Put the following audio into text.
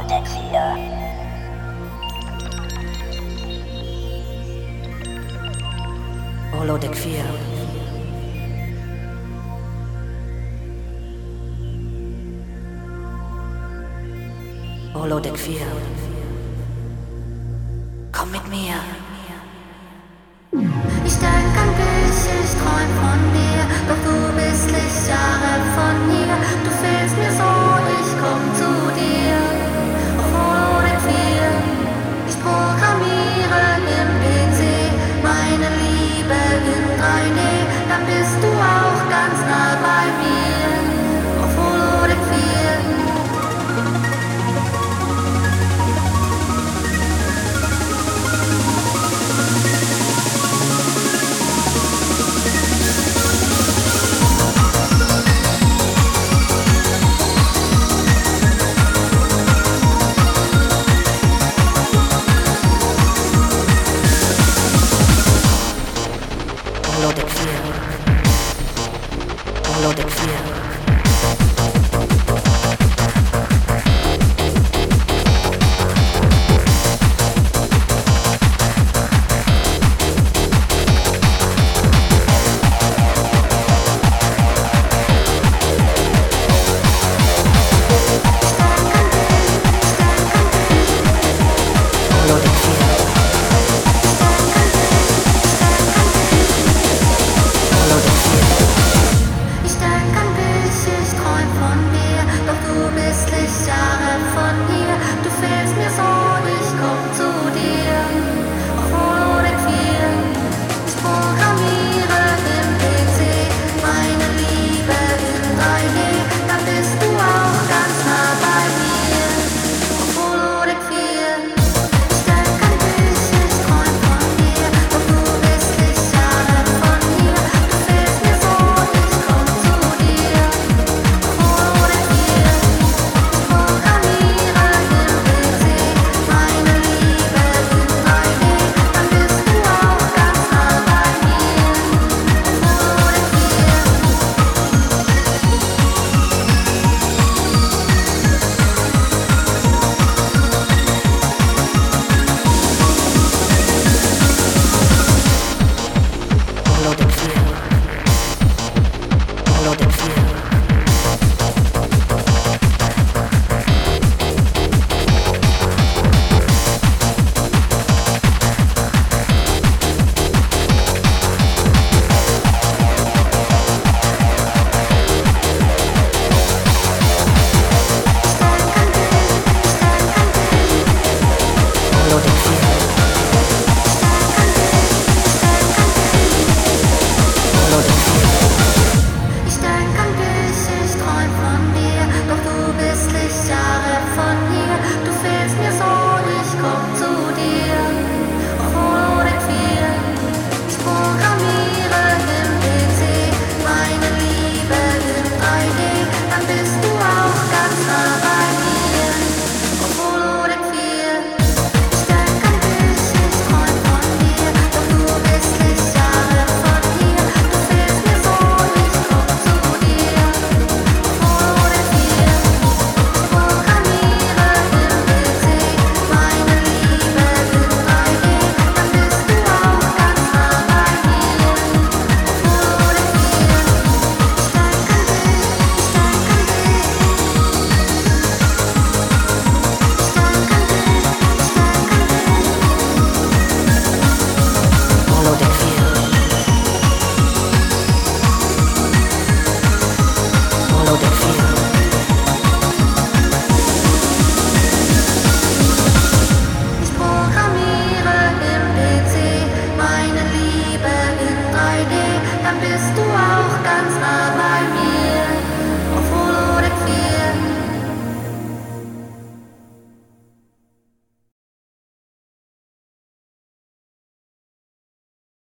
Holodeck 4. Holodeck 4. Holodeck 4. Komm mit mir. Ich denk an dich, ich träum von dir, doch du bist Lichtjahre von hier. Du fehlst mir so, ich komm zu dir. Auf Holodeck 4. Ich programmiere im PC meine Liebe in 3D, dann bist du auch ganz nah bei mir. Auf Holodeck 4. Holodeck 4. Holodeck 4.